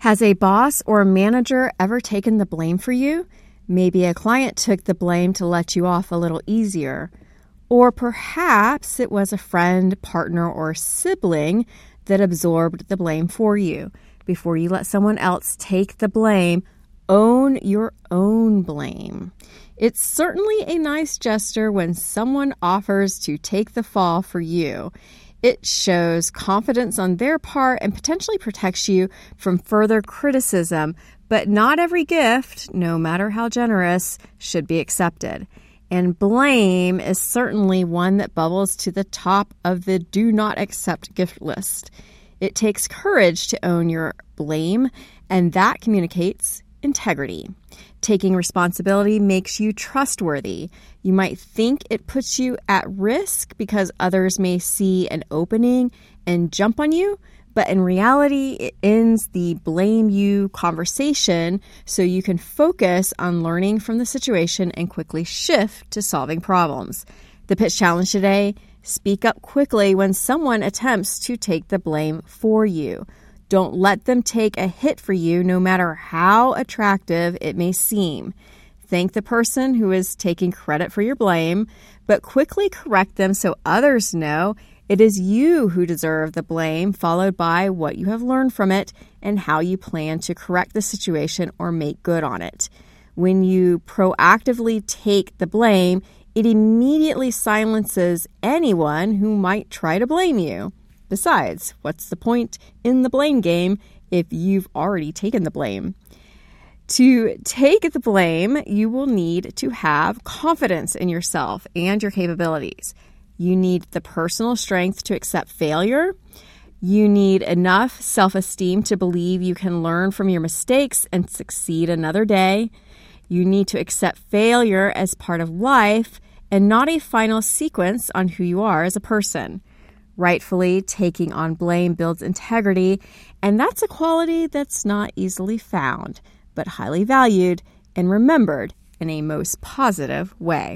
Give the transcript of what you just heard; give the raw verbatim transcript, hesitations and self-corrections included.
Has a boss or a manager ever taken the blame for you? Maybe a client took the blame to let you off a little easier. Or perhaps it was a friend, partner, or sibling that absorbed the blame for you. Before you let someone else take the blame, own your own blame. It's certainly a nice gesture when someone offers to take the fall for you. It shows confidence on their part and potentially protects you from further criticism, but not every gift, no matter how generous, should be accepted. And blame is certainly one that bubbles to the top of the do not accept gift list. It takes courage to own your blame, and that communicates integrity. Taking responsibility makes you trustworthy. You might think it puts you at risk because others may see an opening and jump on you, but in reality, it ends the blame you conversation so you can focus on learning from the situation and quickly shift to solving problems. The pitch challenge today: speak up quickly when someone attempts to take the blame for you. Don't let them take a hit for you, no matter how attractive it may seem. Thank the person who is taking credit for your blame, but quickly correct them so others know it is you who deserve the blame, followed by what you have learned from it and how you plan to correct the situation or make good on it. When you proactively take the blame, it immediately silences anyone who might try to blame you. Besides, what's the point in the blame game if you've already taken the blame? To take the blame, you will need to have confidence in yourself and your capabilities. You need the personal strength to accept failure. You need enough self-esteem to believe you can learn from your mistakes and succeed another day. You need to accept failure as part of life and not a final sequence on who you are as a person. Rightfully taking on blame builds integrity, and that's a quality that's not easily found, but highly valued and remembered in a most positive way.